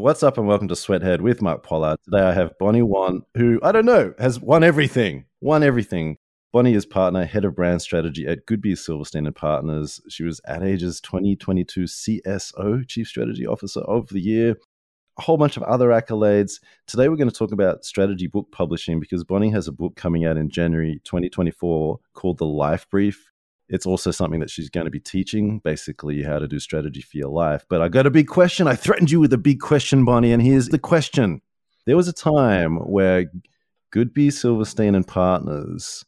What's up and welcome to Sweathead with Mark Pollard. Today I have Bonnie Wan, who, I don't know, has won everything. Bonnie is partner, head of brand strategy at Goodby Silverstein and Partners. She was Ad Age's 2022 CSO, Chief Strategy Officer of the Year. A whole bunch of other accolades. Today we're going to talk about strategy book publishing because Bonnie has a book coming out in January 2024 called The Life Brief. It's also something that she's going to be teaching, basically how to do strategy for your life. But I got a big question. I threatened you with a big question, Bonnie, and here's the question. There was a time where Goodby Silverstein and Partners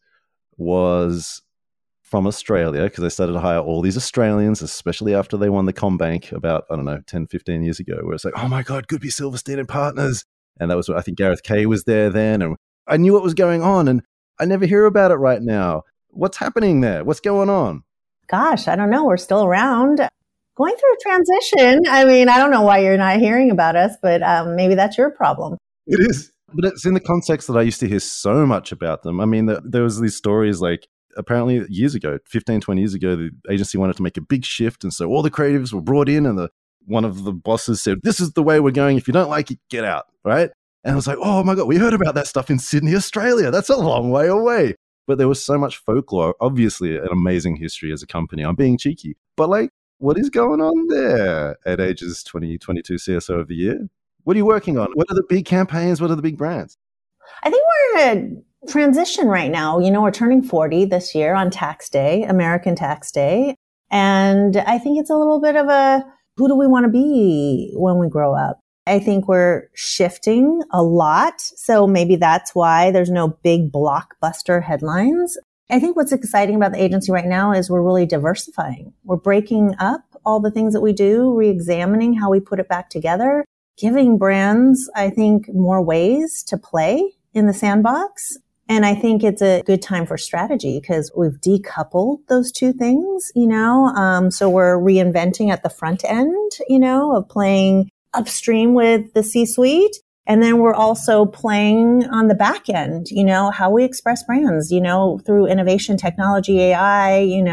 was from Australia because they started to hire all these Australians, especially after they won the CommBank about, 10, 15 years ago, where it's like, oh my God, Goodby Silverstein and Partners. And that was, I think Gareth Kay was there then. And I knew what was going on and I never hear about it right now. What's happening there? What's going on? Gosh, I don't know. We're still around. Going through a transition. I mean, I don't know why you're not hearing about us, but maybe that's your problem. It is. But it's in the context that I used to hear so much about them. I mean, there was these stories like apparently years ago, 15, 20 years ago, the agency wanted to make a big shift. And so all the creatives were brought in and one of the bosses said, this is the way we're going. If you don't like it, get out. Right. And I was like, oh my God, we heard about that stuff in Sydney, Australia. That's a long way away. But there was so much folklore, obviously an amazing history as a company. I'm being cheeky. But like, what is going on there at Ad Age's 2022 CSO of the Year? What are you working on? What are the big campaigns? What are the big brands? I think we're in a transition right now. You know, we're turning 40 this year on tax day, American tax day. And I think it's a little bit of who do we want to be when we grow up? I think we're shifting a lot. So maybe that's why there's no big blockbuster headlines. I think what's exciting about the agency right now is we're really diversifying. We're breaking up all the things that we do, re-examining how we put it back together, giving brands, I think, more ways to play in the sandbox. And I think it's a good time for strategy because we've decoupled those two things, so we're reinventing at the front end, of playing upstream with the C-suite. And then we're also playing on the back end, how we express brands, through innovation, technology, AI,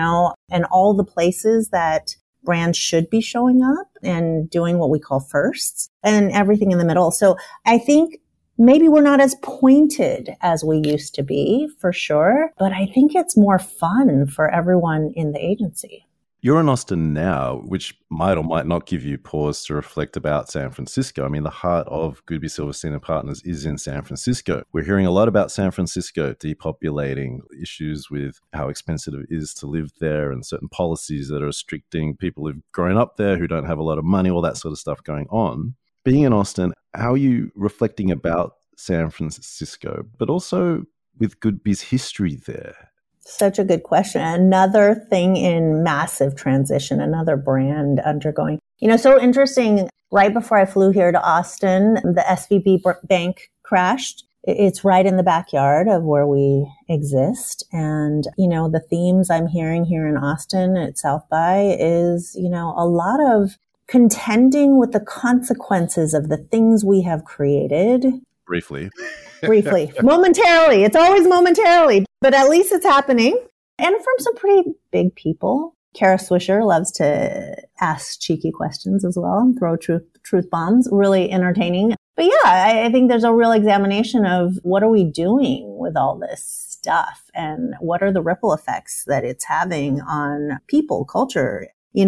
and all the places that brands should be showing up and doing what we call firsts and everything in the middle. So I think maybe we're not as pointed as we used to be, for sure, but I think it's more fun for everyone in the agency. You're in Austin now, which might or might not give you pause to reflect about San Francisco. I mean, the heart of Goodby Silverstein and Partners is in San Francisco. We're hearing a lot about San Francisco depopulating, issues with how expensive it is to live there and certain policies that are restricting people who've grown up there who don't have a lot of money, all that sort of stuff going on. Being in Austin, how are you reflecting about San Francisco, but also with Goodby's history there? Such a good question. Another thing in massive transition, another brand undergoing. So interesting. Right before I flew here to Austin, the SVB bank crashed. It's right in the backyard of where we exist. And, the themes I'm hearing here in Austin at South by is, a lot of contending with the consequences of the things we have created. Briefly. Momentarily. It's always momentarily, but at least it's happening. And from some pretty big people. Kara Swisher loves to ask cheeky questions as well and throw truth bombs. Really entertaining. But yeah, I think there's a real examination of what are we doing with all this stuff and what are the ripple effects that it's having on people, culture.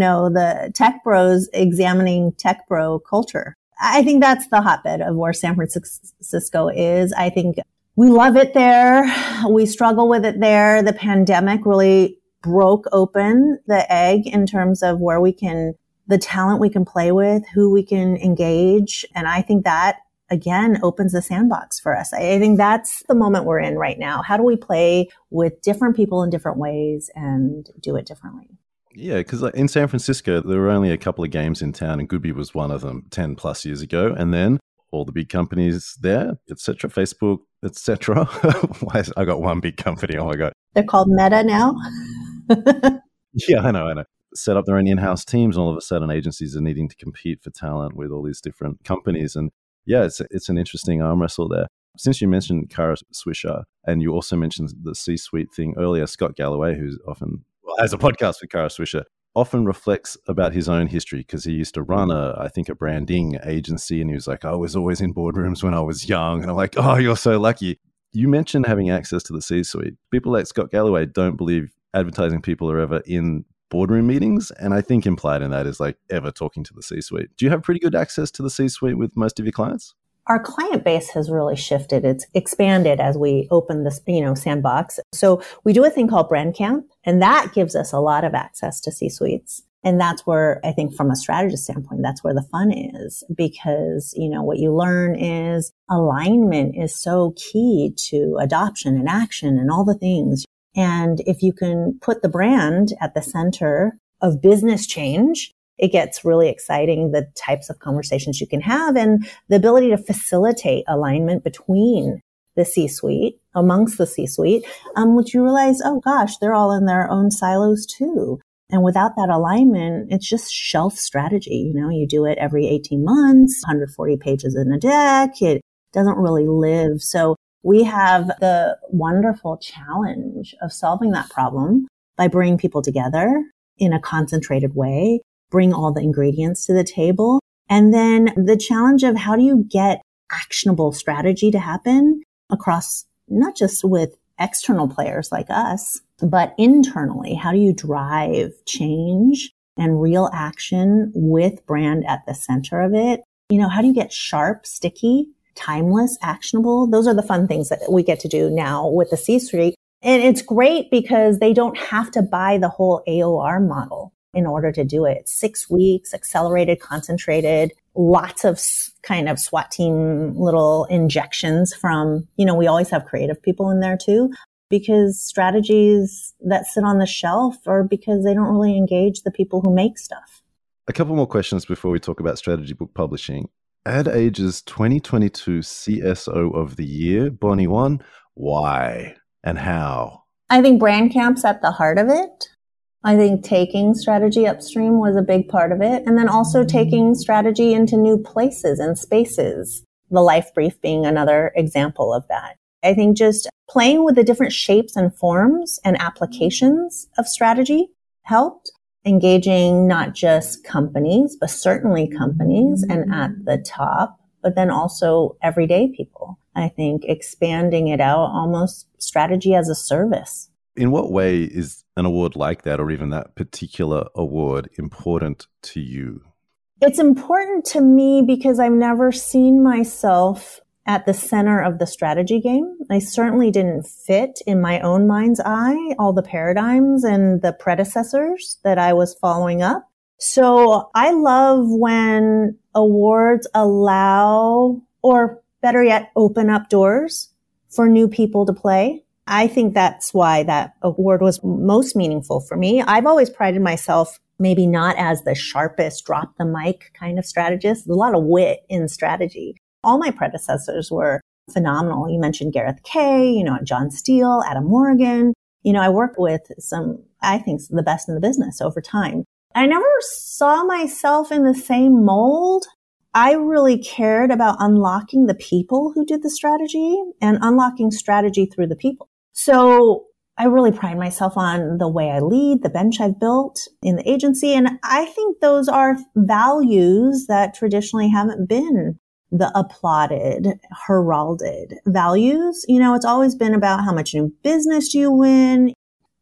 The tech bros examining tech bro culture. I think that's the hotbed of where San Francisco is. I think we love it there. We struggle with it there. The pandemic really broke open the egg in terms of where the talent we can play with, who we can engage. And I think that, again, opens the sandbox for us. I think that's the moment we're in right now. How do we play with different people in different ways and do it differently? Yeah, because in San Francisco, there were only a couple of games in town and Goodby was one of them 10 plus years ago. And then all the big companies there, etc., Facebook, etc. I got one big company. Oh my God. They're called Meta now. Yeah, I know. Set up their own in-house teams. And all of a sudden agencies are needing to compete for talent with all these different companies. And yeah, it's an interesting arm wrestle there. Since you mentioned Kara Swisher and you also mentioned the C-suite thing earlier, Scott Galloway, who's often has a podcast with Kara Swisher. often reflects about his own history because he used to run I think a branding agency, and he was like, I was always in boardrooms when I was young. And I'm like, oh, you're so lucky. You mentioned having access to the C-suite. People like Scott Galloway don't believe advertising people are ever in boardroom meetings. And I think implied in that is like ever talking to the C-suite. Do you have pretty good access to the C-suite with most of your clients? Our client base has really shifted. It's expanded as we open this, sandbox. So we do a thing called Brand Camp, and that gives us a lot of access to C-suites. And that's where I think from a strategist standpoint, that's where the fun is, because, what you learn is alignment is so key to adoption and action and all the things. And if you can put the brand at the center of business change, it gets really exciting, the types of conversations you can have and the ability to facilitate alignment between the C-suite, amongst the C-suite, which you realize, oh gosh, they're all in their own silos too. And without that alignment, it's just shelf strategy. You do it every 18 months, 140 pages in a deck. It doesn't really live. So we have the wonderful challenge of solving that problem by bringing people together in a concentrated way, bring all the ingredients to the table. And then the challenge of how do you get actionable strategy to happen across not just with external players like us, but internally. How do you drive change and real action with brand at the center of it? How do you get sharp, sticky, timeless, actionable? Those are the fun things that we get to do now with the C-suite. And it's great because they don't have to buy the whole AOR model in order to do it. 6 weeks, accelerated, concentrated, lots of kind of SWAT team little injections from, we always have creative people in there too, because strategies that sit on the shelf are because they don't really engage the people who make stuff. A couple more questions before we talk about strategy book publishing. Ad Age's 2022 CSO of the Year, Bonnie Wan. Why and how? I think Brand Camp's at the heart of it. I think taking strategy upstream was a big part of it. And then also taking strategy into new places and spaces. The Life Brief being another example of that. I think just playing with the different shapes and forms and applications of strategy helped. Engaging not just companies, but certainly companies and at the top, but then also everyday people. I think expanding it out, almost strategy as a service. In what way is an award like that, or even that particular award, important to you? It's important to me because I've never seen myself at the center of the strategy game. I certainly didn't fit in my own mind's eye all the paradigms and the predecessors that I was following up. So I love when awards allow, or better yet, open up doors for new people to play. I think that's why that award was most meaningful for me. I've always prided myself maybe not as the sharpest drop the mic kind of strategist. There's a lot of wit in strategy. All my predecessors were phenomenal. You mentioned Gareth Kay, John Steele, Adam Morgan. I worked with some, I think, the best in the business over time. I never saw myself in the same mold. I really cared about unlocking the people who did the strategy and unlocking strategy through the people. So I really pride myself on the way I lead, the bench I've built in the agency. And I think those are values that traditionally haven't been the applauded, heralded values. It's always been about how much new business you win,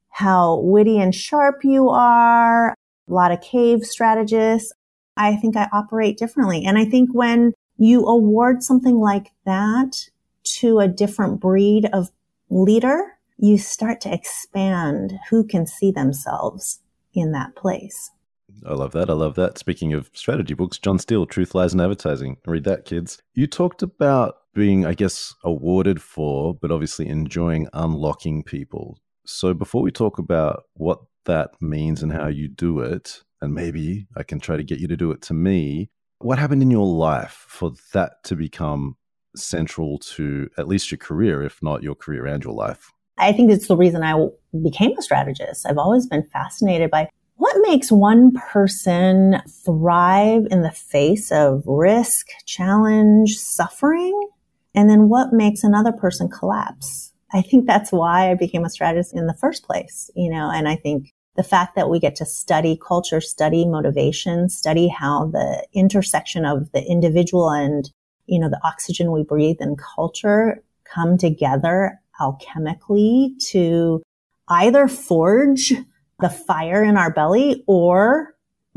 how witty and sharp you are, a lot of cave strategists. I think I operate differently. And I think when you award something like that to a different breed of leader, you start to expand who can see themselves in that place. I love that. I love that. Speaking of strategy books, John Steele, Truth, Lies, and Advertising. Read that, kids. You talked about being, I guess, awarded for, but obviously enjoying unlocking people. So before we talk about what that means and how you do it, and maybe I can try to get you to do it to me, what happened in your life for that to become central to at least your career, if not your career and your life? I think it's the reason I became a strategist. I've always been fascinated by what makes one person thrive in the face of risk, challenge, suffering, and then what makes another person collapse. I think that's why I became a strategist in the first place, and I think the fact that we get to study culture, study motivation, study how the intersection of the individual and, the oxygen we breathe and culture come together alchemically to either forge the fire in our belly or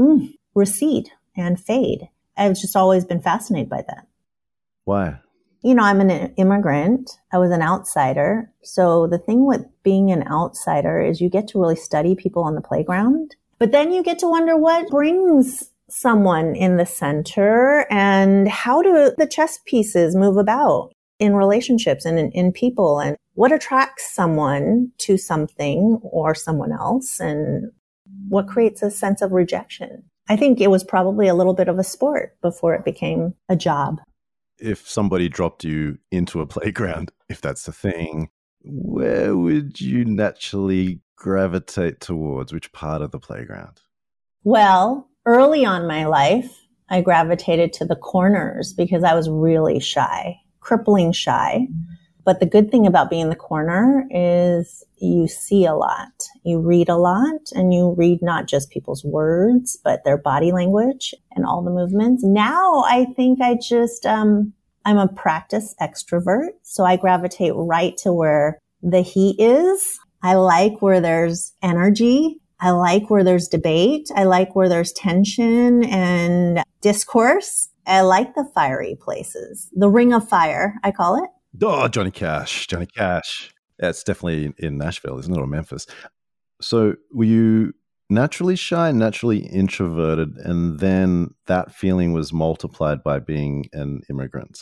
recede and fade. I've just always been fascinated by that. Why? I'm an immigrant. I was an outsider. So the thing with being an outsider is you get to really study people on the playground, but then you get to wonder what brings someone in the center and how do the chess pieces move about in relationships and in people, and what attracts someone to something or someone else, and what creates a sense of rejection. I think it was probably a little bit of a sport before it became a job. If somebody dropped you into a playground, if that's the thing, where would you naturally gravitate towards? Which part of the playground? Well, early on in my life, I gravitated to the corners because I was really shy, crippling shy. But the good thing about being in the corner is you see a lot, you read a lot, and you read not just people's words, but their body language and all the movements. Now I think I'm a practice extrovert. So I gravitate right to where the heat is. I like where there's energy. I like where there's debate. I like where there's tension and discourse. I like the fiery places. The ring of fire, I call it. Oh, Johnny Cash. Yeah, it's definitely in Nashville, isn't it, or Memphis? So were you naturally shy, naturally introverted, and then that feeling was multiplied by being an immigrant?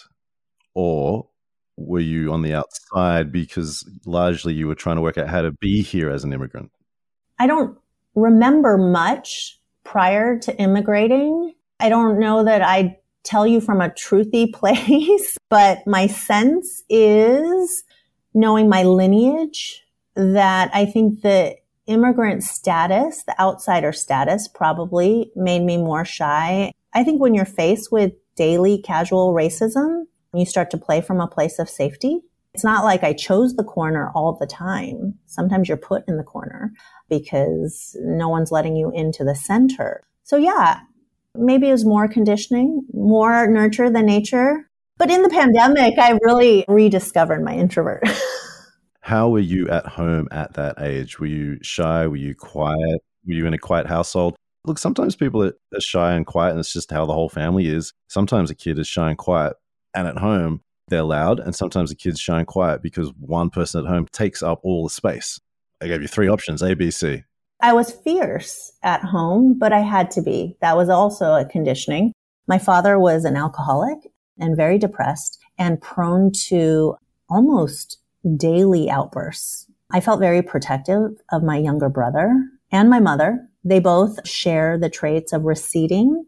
Or were you on the outside because largely you were trying to work out how to be here as an immigrant? I don't remember much prior to immigrating. I don't know that I tell you from a truthy place, but my sense is, knowing my lineage, that I think the immigrant status, the outsider status, probably made me more shy. I think when you're faced with daily casual racism, you start to play from a place of safety. It's not like I chose the corner all the time. Sometimes you're put in the corner because no one's letting you into the center. So yeah, maybe it was more conditioning, more nurture than nature. But in the pandemic, I really rediscovered my introvert. How were you at home at that age? Were you shy? Were you quiet? Were you in a quiet household? Look, sometimes people are shy and quiet, and it's just how the whole family is. Sometimes a kid is shy and quiet, and at home, they're loud. And sometimes a kid's shy and quiet because one person at home takes up all the space. I gave you 3 options, A, B, C. I was fierce at home, but I had to be. That was also a conditioning. My father was an alcoholic and very depressed and prone to almost daily outbursts. I felt very protective of my younger brother and my mother. They both share the traits of receding,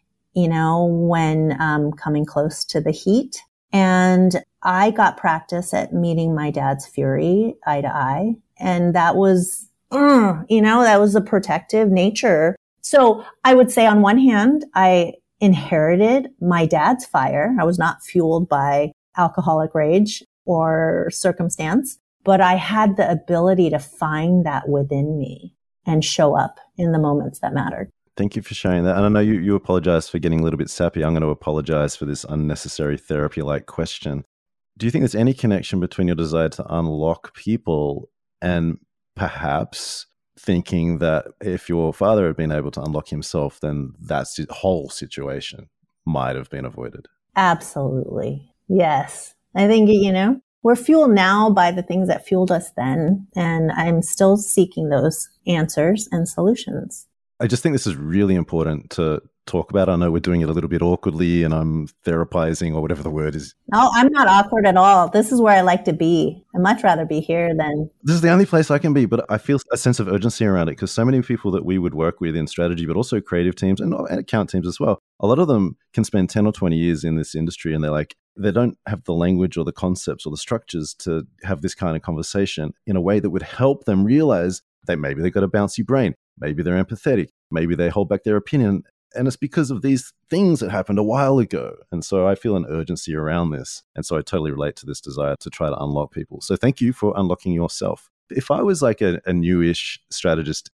when coming close to the heat. And I got practice at meeting my dad's fury eye to eye. And that was, that was a protective nature. So I would say on one hand, I inherited my dad's fire. I was not fueled by alcoholic rage or circumstance, but I had the ability to find that within me and show up in the moments that mattered. Thank you for sharing that. And I know you apologize for getting a little bit sappy. I'm going to apologize for this unnecessary therapy-like question. Do you think there's any connection between your desire to unlock people and perhaps thinking that if your father had been able to unlock himself, then that whole situation might have been avoided? Absolutely. Yes. I think, we're fueled now by the things that fueled us then. And I'm still seeking those answers and solutions. I just think this is really important to talk about. I know we're doing it a little bit awkwardly and I'm therapizing or whatever the word is. No, I'm not awkward at all. This is where I like to be. I'd much rather be here than... This is the only place I can be, but I feel a sense of urgency around it because so many people that we would work with in strategy, but also creative teams and account teams as well, a lot of them can spend 10 or 20 years in this industry and they don't have the language or the concepts or the structures to have this kind of conversation in a way that would help them realize that maybe they've got a bouncy brain, maybe they're empathetic, maybe they hold back their opinion. And it's because of these things that happened a while ago. And so I feel an urgency around this. And so I totally relate to this desire to try to unlock people. So thank you for unlocking yourself. If I was like a newish strategist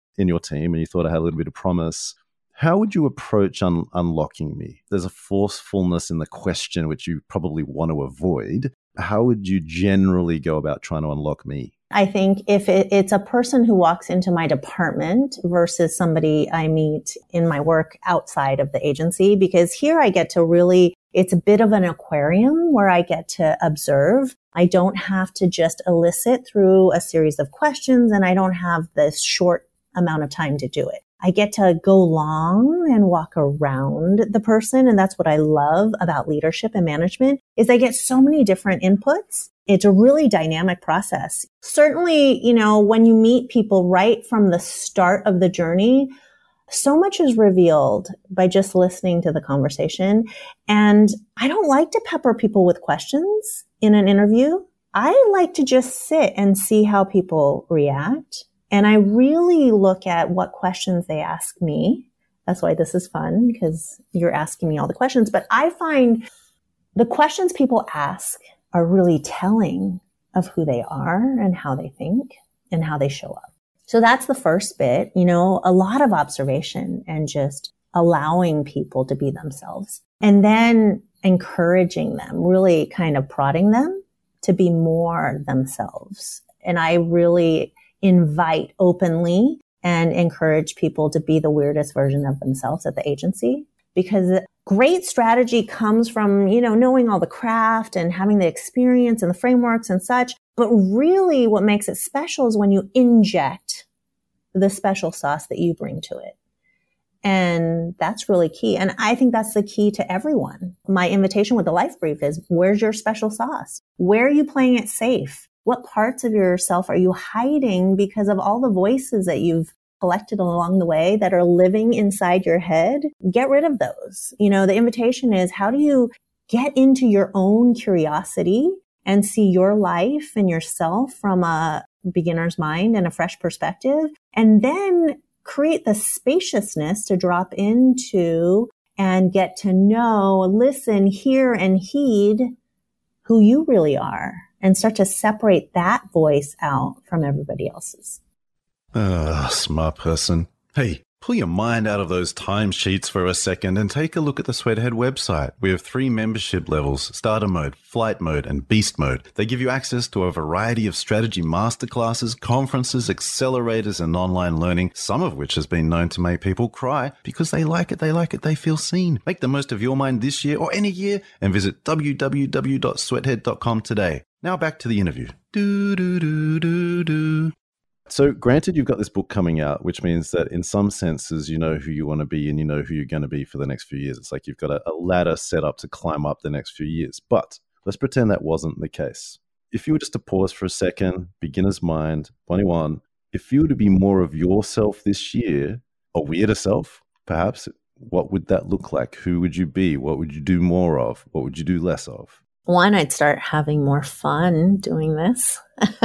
in your team and you thought I had a little bit of promise, how would you approach unlocking me? There's a forcefulness in the question which you probably want to avoid. How would you generally go about trying to unlock me? I think if it's a person who walks into my department versus somebody I meet in my work outside of the agency, because here I get to really, it's a bit of an aquarium where I get to observe. I don't have to just elicit through a series of questions, and I don't have this short amount of time to do it. I get to go long and walk around the person. And that's what I love about leadership and management is I get so many different inputs. It's a really dynamic process. Certainly, when you meet people right from the start of the journey, so much is revealed by just listening to the conversation. And I don't like to pepper people with questions in an interview. I like to just sit and see how people react. And I really look at what questions they ask me. That's why this is fun, because you're asking me all the questions. But I find the questions people ask are really telling of who they are and how they think and how they show up. So that's the first bit, a lot of observation and just allowing people to be themselves. And then encouraging them, really kind of prodding them to be more themselves. And I really invite openly and encourage people to be the weirdest version of themselves at the agency, because great strategy comes from, knowing all the craft and having the experience and the frameworks and such. But really what makes it special is when you inject the special sauce that you bring to it. And that's really key. And I think that's the key to everyone. My invitation with the Life Brief is, where's your special sauce? Where are you playing it safe? What parts of yourself are you hiding because of all the voices that you've collected along the way that are living inside your head? Get rid of those. The invitation is, how do you get into your own curiosity and see your life and yourself from a beginner's mind and a fresh perspective, and then create the spaciousness to drop into and get to know, listen, hear, and heed who you really are, and start to separate that voice out from everybody else's. Smart person. Hey, pull your mind out of those timesheets for a second and take a look at the Sweathead website. We have 3 membership levels: starter mode, flight mode, and beast mode. They give you access to a variety of strategy masterclasses, conferences, accelerators, and online learning, some of which has been known to make people cry because they like it, they feel seen. Make the most of your mind this year or any year and visit www.sweathead.com today. Now back to the interview. So granted, you've got this book coming out, which means that in some senses, you know who you want to be and you know who you're going to be for the next few years. It's like you've got a ladder set up to climb up the next few years. But let's pretend that wasn't the case. If you were just to pause for a second, beginner's mind, 21, if you were to be more of yourself this year, a weirder self, perhaps, what would that look like? Who would you be? What would you do more of? What would you do less of? One, I'd start having more fun doing this.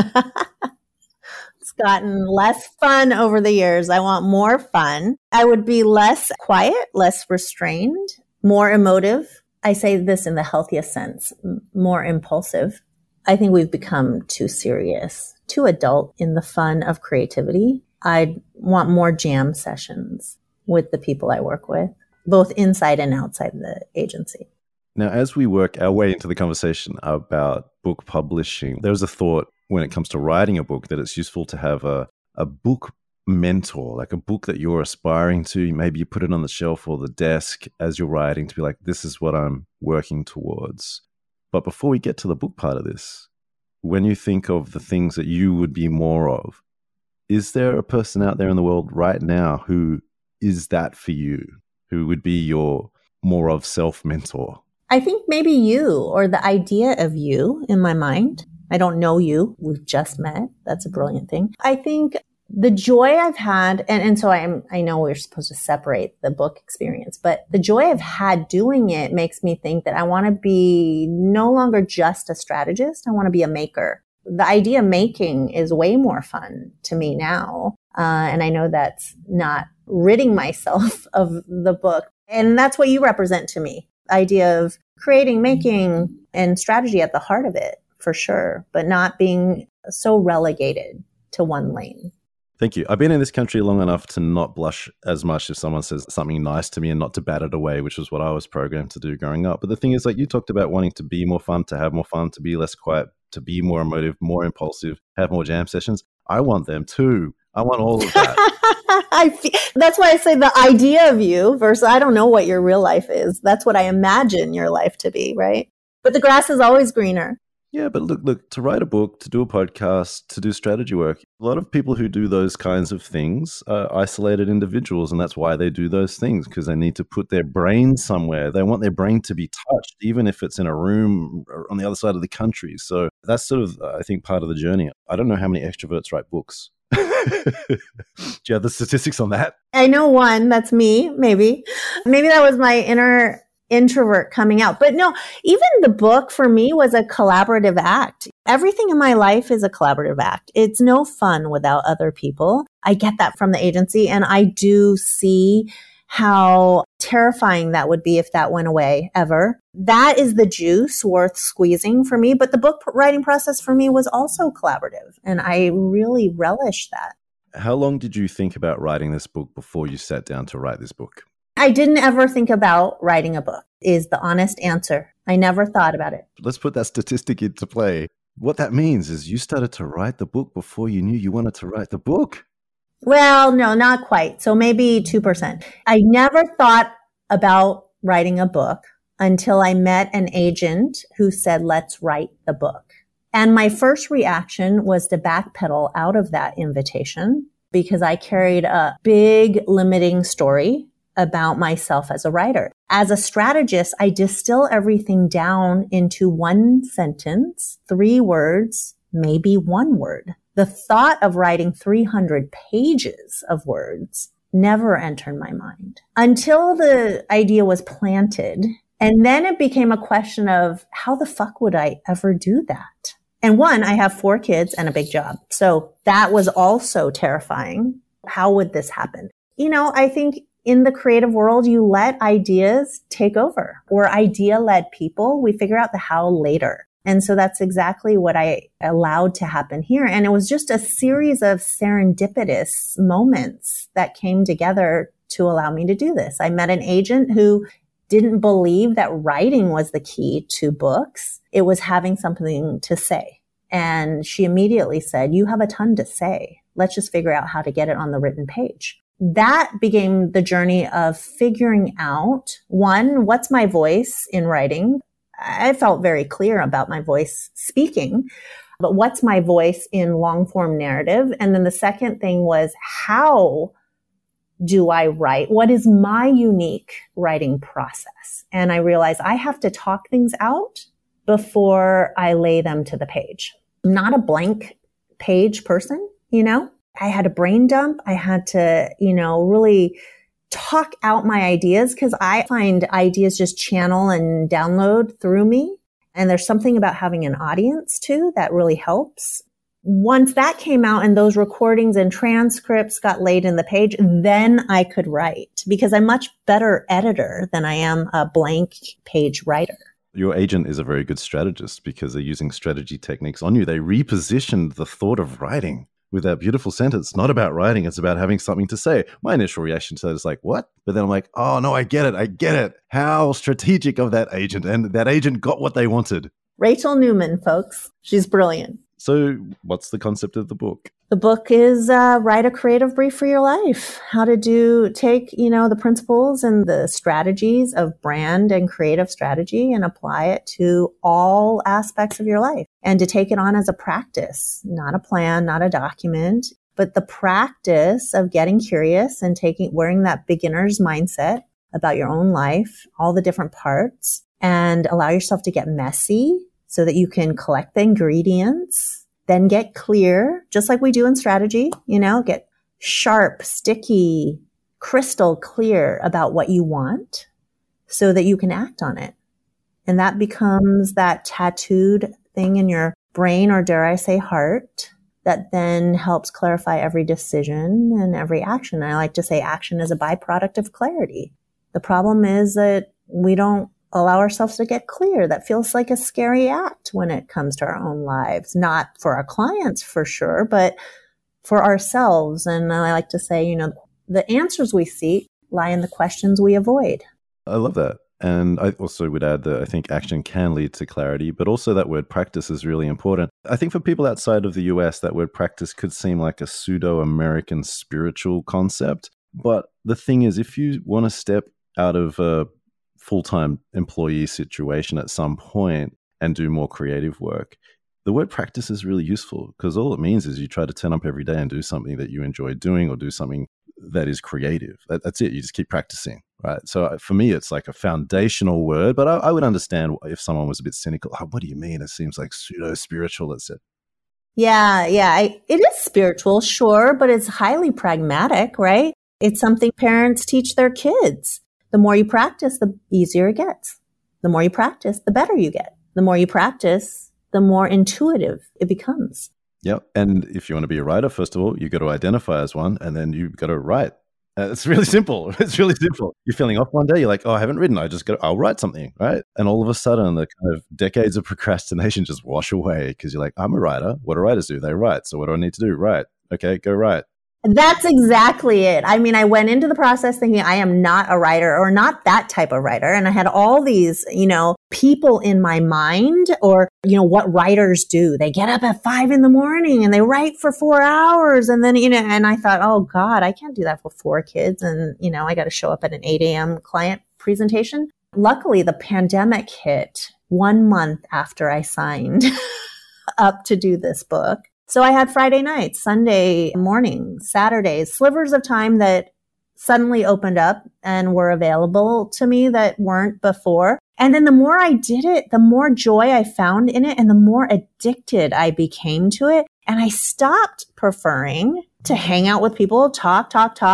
It's gotten less fun over the years. I want more fun. I would be less quiet, less restrained, more emotive. I say this in the healthiest sense, more impulsive. I think we've become too serious, too adult in the fun of creativity. I want more jam sessions with the people I work with, both inside and outside the agency. Now, as we work our way into the conversation about book publishing, there's a thought when it comes to writing a book that it's useful to have a book mentor, like a book that you're aspiring to. Maybe you put it on the shelf or the desk as you're writing to be like, this is what I'm working towards. But before we get to the book part of this, when you think of the things that you would be more of, is there a person out there in the world right now who is that for you, who would be your more of self mentor? I think maybe you, or the idea of you in my mind. I don't know you. We've just met. That's a brilliant thing. I think the joy I've had, and so I know we're supposed to separate the book experience, but the joy I've had doing it makes me think that I want to be no longer just a strategist. I want to be a maker. The idea of making is way more fun to me now. And I know that's not ridding myself of the book. And that's what you represent to me. The idea of creating, making, and strategy at the heart of it, for sure, but not being so relegated to one lane. Thank you. I've been in this country long enough to not blush as much if someone says something nice to me and not to bat it away, which was what I was programmed to do growing up. But the thing is, like you talked about wanting to be more fun, to have more fun, to be less quiet, to be more emotive, more impulsive, have more jam sessions. I want them too. I want all of that. That's why I say the idea of you versus I don't know what your real life is. That's what I imagine your life to be, right? But the grass is always greener. Yeah, but look, to write a book, to do a podcast, to do strategy work, a lot of people who do those kinds of things are isolated individuals, and that's why they do those things, because they need to put their brain somewhere. They want their brain to be touched, even if it's in a room on the other side of the country. So that's sort of, I think, part of the journey. I don't know how many extroverts write books. Do you have the statistics on that? I know one. That's me, maybe. Maybe that was my inner introvert coming out. But no, even the book for me was a collaborative act. Everything in my life is a collaborative act. It's no fun without other people. I get that from the agency, and I do see how terrifying that would be if that went away ever. That is the juice worth squeezing for me. But the book writing process for me was also collaborative, and I really relish that. How long did you think about writing this book before you sat down to write this book? I didn't ever think about writing a book, is the honest answer. I never thought about it. Let's put that statistic into play. What that means is you started to write the book before you knew you wanted to write the book. Well, no, not quite. So maybe 2%. I never thought about writing a book until I met an agent who said, let's write the book. And my first reaction was to backpedal out of that invitation because I carried a big limiting story about myself as a writer. As a strategist, I distill everything down into one sentence, 3 words, maybe 1 word. The thought of writing 300 pages of words never entered my mind until the idea was planted. And then it became a question of how the fuck would I ever do that? And one, I have 4 kids and a big job. So that was also terrifying. How would this happen? You know, I think in the creative world, you let ideas take over. We're idea-led people. We figure out the how later. And so that's exactly what I allowed to happen here. And it was just a series of serendipitous moments that came together to allow me to do this. I met an agent who didn't believe that writing was the key to books. It was having something to say. And she immediately said, you have a ton to say. Let's just figure out how to get it on the written page. That became the journey of figuring out, one, what's my voice in writing? I felt very clear about my voice speaking, but what's my voice in long form narrative? And then the second thing was, how do I write? What is my unique writing process? And I realized I have to talk things out before I lay them to the page. I'm not a blank page person, you know? I had a brain dump. I had to, really talk out my ideas because I find ideas just channel and download through me. And there's something about having an audience too that really helps. Once that came out and those recordings and transcripts got laid in the page, then I could write because I'm much better editor than I am a blank page writer. Your agent is a very good strategist because they're using strategy techniques on you. They repositioned the thought of writing with that beautiful sentence, not about writing, it's about having something to say. My initial reaction to that is like, what? But then I'm like, oh no, I get it. How strategic of that agent. And that agent got what they wanted. Rachel Newman, folks. She's brilliant. So what's the concept of the book? The book is write a creative brief for your life. How to take, the principles and the strategies of brand and creative strategy and apply it to all aspects of your life and to take it on as a practice, not a plan, not a document, but the practice of getting curious and wearing that beginner's mindset about your own life, all the different parts, and allow yourself to get messy so that you can collect the ingredients. Then get clear, just like we do in strategy, get sharp, sticky, crystal clear about what you want so that you can act on it. And that becomes that tattooed thing in your brain, or dare I say heart, that then helps clarify every decision and every action. And I like to say action is a byproduct of clarity. The problem is that we don't allow ourselves to get clear. That feels like a scary act when it comes to our own lives, not for our clients for sure, but for ourselves. And I like to say, the answers we seek lie in the questions we avoid. I love that. And I also would add that I think action can lead to clarity, but also that word practice is really important. I think for people outside of the US, that word practice could seem like a pseudo-American spiritual concept. But the thing is, if you want to step out of a full-time employee situation at some point and do more creative work, the word practice is really useful because all it means is you try to turn up every day and do something that you enjoy doing or do something that is creative. That's it. You just keep practicing, right? So for me, it's like a foundational word, but I would understand if someone was a bit cynical. Oh, what do you mean? It seems like pseudo-spiritual, it's it. Yeah. It is spiritual, sure, but it's highly pragmatic, right? It's something parents teach their kids. The more you practice, the easier it gets. The more you practice, the better you get. The more you practice, the more intuitive it becomes. Yep. And if you want to be a writer, first of all, you got to identify as one, and then you've got to write. It's really simple. It's really simple. You're feeling off one day. You're like, oh, I haven't written. I'll write something, right? And all of a sudden, the kind of decades of procrastination just wash away because you're like, I'm a writer. What do writers do? They write. So what do I need to do? Write. Okay, go write. That's exactly it. I mean, I went into the process thinking I am not a writer or not that type of writer. And I had all these, people in my mind or, what writers do. They get up at 5 a.m. and they write for 4 hours. And then, and I thought, oh God, I can't do that for 4 kids. And, I got to show up at an 8 a.m. client presentation. Luckily, the pandemic hit 1 month after I signed up to do this book. So I had Friday nights, Sunday mornings, Saturdays, slivers of time that suddenly opened up and were available to me that weren't before. And then the more I did it, the more joy I found in it and the more addicted I became to it. And I stopped preferring to hang out with people, talk,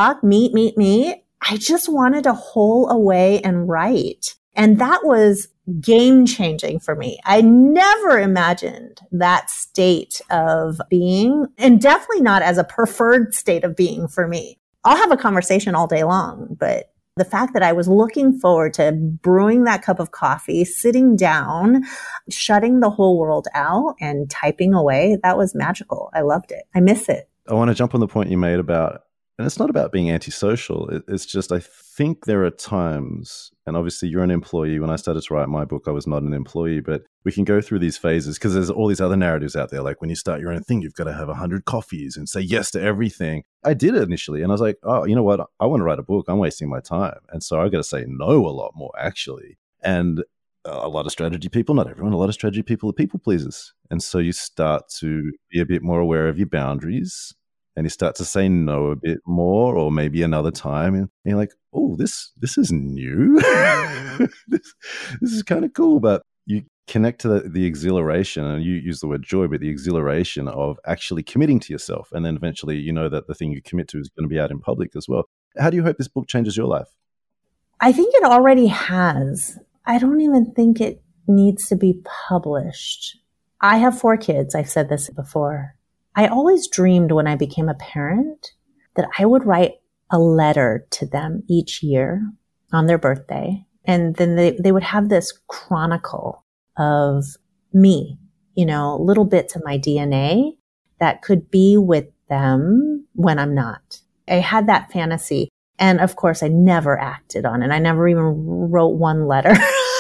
meet. I just wanted to hole away and write. And that was game changing for me. I never imagined that state of being, and definitely not as a preferred state of being for me. I'll have a conversation all day long, but the fact that I was looking forward to brewing that cup of coffee, sitting down, shutting the whole world out and typing away, that was magical. I loved it. I miss it. I want to jump on the point you made about, and it's not about being antisocial. It's just, I think there are times, and obviously you're an employee. When I started to write my book, I was not an employee, but we can go through these phases because there's all these other narratives out there. Like when you start your own thing, you've got to have 100 coffees and say yes to everything. I did it initially and I was like, oh, you know what? I want to write a book. I'm wasting my time. And so I got to say no a lot more actually. And a lot of strategy people, not everyone, a lot of strategy people are people pleasers. And so you start to be a bit more aware of your boundaries. And you start to say no a bit more, or maybe another time, and you're like, "Oh, this is new. this is kind of cool." But you connect to the exhilaration, and you use the word joy, but the exhilaration of actually committing to yourself, and then eventually, you know that the thing you commit to is going to be out in public as well. How do you hope this book changes your life? I think it already has. I don't even think it needs to be published. I have 4 kids. I've said this before. I always dreamed when I became a parent that I would write a letter to them each year on their birthday. And then they would have this chronicle of me, little bits of my DNA that could be with them when I'm not. I had that fantasy. And of course, I never acted on it. I never even wrote one letter.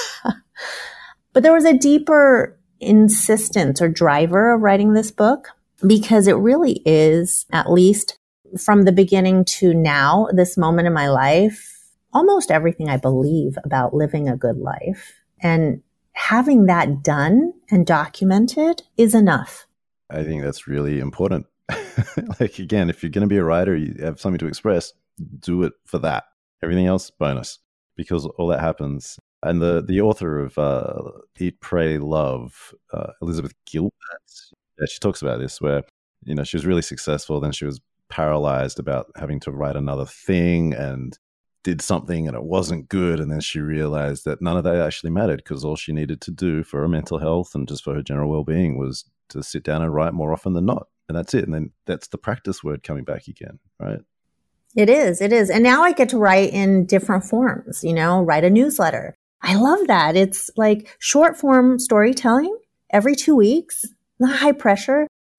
But there was a deeper insistence or driver of writing this book. Because it really is, at least from the beginning to now, this moment in my life, almost everything I believe about living a good life. And having that done and documented is enough. I think that's really important. Like, again, if you're going to be a writer, you have something to express, do it for that. Everything else, bonus, because all that happens. And the author of Eat, Pray, Love, Elizabeth Gilbert, yeah, she talks about this where, she was really successful. Then she was paralyzed about having to write another thing and did something and it wasn't good. And then she realized that none of that actually mattered because all she needed to do for her mental health and just for her general well-being was to sit down and write more often than not. And that's it. And then that's the practice word coming back again, right? It is. And now I get to write in different forms, write a newsletter. I love that. It's like short form storytelling every 2 weeks. Not high pressure,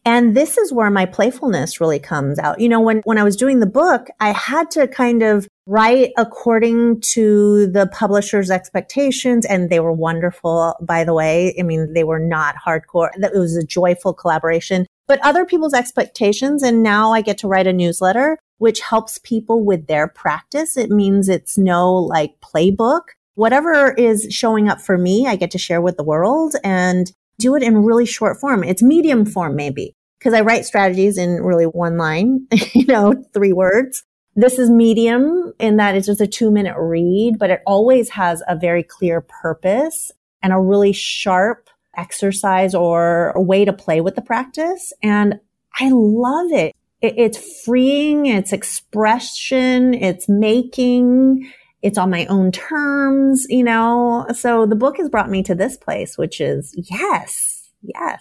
And this is where my playfulness really comes out. You know, when I was doing the book, I had to kind of write according to the publisher's expectations. And they were wonderful, by the way. I mean, they were not hardcore. It was a joyful collaboration, but other people's expectations. And now I get to write a newsletter, which helps people with their practice. It means it's no like playbook. Whatever is showing up for me, I get to share with the world and do it in really short form. It's medium form, maybe, because I write strategies in really one line, 3 words. This is medium in that it's just a 2-minute read, but it always has a very clear purpose and a really sharp exercise or a way to play with the practice. And I love it. It's freeing, it's expression, it's making, it's on my own terms, So the book has brought me to this place, which is yes.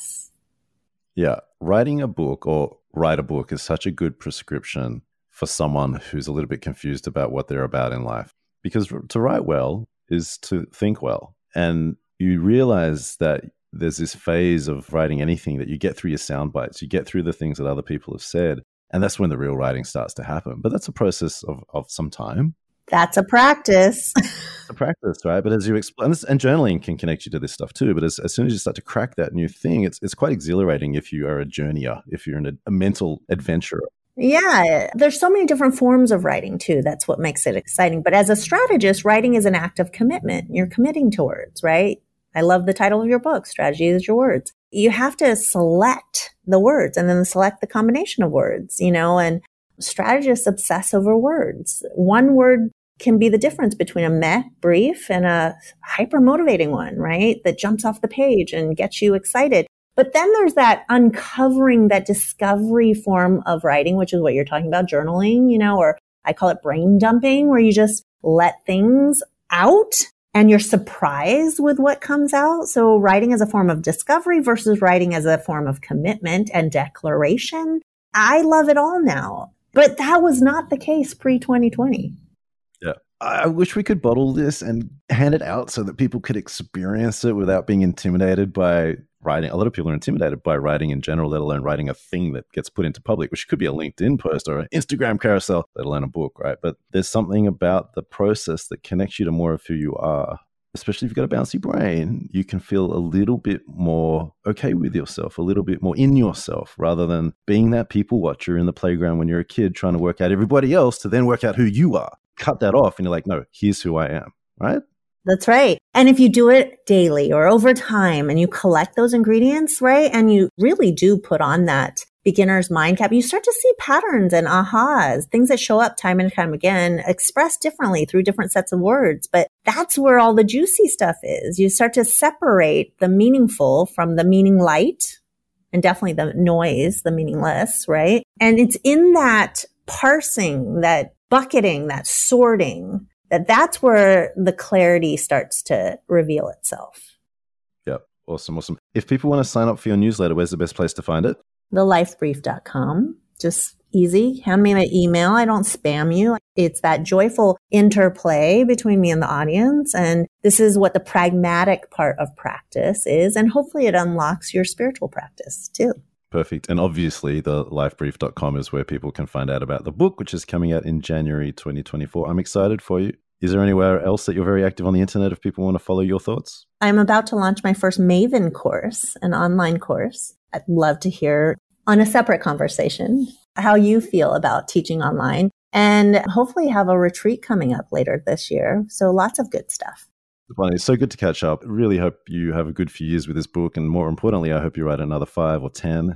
Yeah. Writing a book or write a book is such a good prescription for someone who's a little bit confused about what they're about in life. Because to write well is to think well. And you realize that there's this phase of writing anything that you get through your sound bites, you get through the things that other people have said. And that's when the real writing starts to happen. But that's a process of some time. That's a practice. It's a practice, right? But as you explain, and journaling can connect you to this stuff too. But as soon as you start to crack that new thing, it's quite exhilarating if you are a journeyer, if you're a mental adventurer. Yeah, there's so many different forms of writing too. That's what makes it exciting. But as a strategist, writing is an act of commitment. You're committing to words, right? I love the title of your book, Strategy is Your Words. You have to select the words and then select the combination of words, and strategists obsess over words. One word can be the difference between a meh brief and a hyper motivating one, right? That jumps off the page and gets you excited. But then there's that uncovering, that discovery form of writing, which is what you're talking about, journaling, or I call it brain dumping, where you just let things out and you're surprised with what comes out. So writing as a form of discovery versus writing as a form of commitment and declaration. I love it all now. But that was not the case pre-2020. Yeah. I wish we could bottle this and hand it out so that people could experience it without being intimidated by writing. A lot of people are intimidated by writing in general, let alone writing a thing that gets put into public, which could be a LinkedIn post or an Instagram carousel, let alone a book, right? But there's something about the process that connects you to more of who you are. Especially if you've got a bouncy brain, you can feel a little bit more okay with yourself, a little bit more in yourself, rather than being that people watcher in the playground when you're a kid trying to work out everybody else to then work out who you are. Cut that off and you're like, no, here's who I am, right? That's right. And if you do it daily or over time and you collect those ingredients, right, and you really do put on that beginner's mind cap, you start to see patterns and ahas, things that show up time and time again, expressed differently through different sets of words. But that's where all the juicy stuff is. You start to separate the meaningful from the meaning light, and definitely the noise, the meaningless, right? And it's in that parsing, that bucketing, that sorting, that's where the clarity starts to reveal itself. Yep. Awesome. If people want to sign up for your newsletter, where's the best place to find it? thelifebrief.com. Just easy. Hand me my email. I don't spam you. It's that joyful interplay between me and the audience. And this is what the pragmatic part of practice is. And hopefully it unlocks your spiritual practice too. Perfect. And obviously thelifebrief.com is where people can find out about the book, which is coming out in January 2024. I'm excited for you. Is there anywhere else that you're very active on the internet if people want to follow your thoughts? I'm about to launch my first Maven course, an online course. I'd love to hear on a separate conversation how you feel about teaching online, and hopefully have a retreat coming up later this year. So lots of good stuff. Bonnie, it's so good to catch up. Really hope you have a good few years with this book. And more importantly, I hope you write another 5 or 10.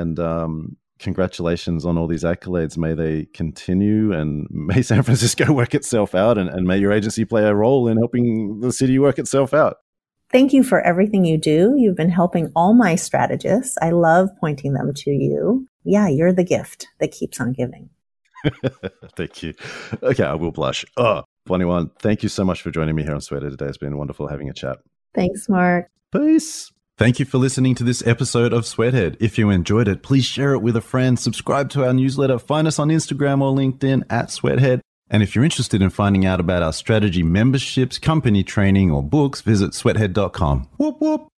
And congratulations on all these accolades. May they continue, and may San Francisco work itself out, and may your agency play a role in helping the city work itself out. Thank you for everything you do. You've been helping all my strategists. I love pointing them to you. Yeah, you're the gift that keeps on giving. Thank you. Okay, I will blush. Bonnie Wan, thank you so much for joining me here on Sweathead today. It's been wonderful having a chat. Thanks, Mark. Peace. Thank you for listening to this episode of Sweathead. If you enjoyed it, please share it with a friend, subscribe to our newsletter, find us on Instagram or LinkedIn @Sweathead. And if you're interested in finding out about our strategy memberships, company training, or books, visit sweathead.com. Whoop, whoop.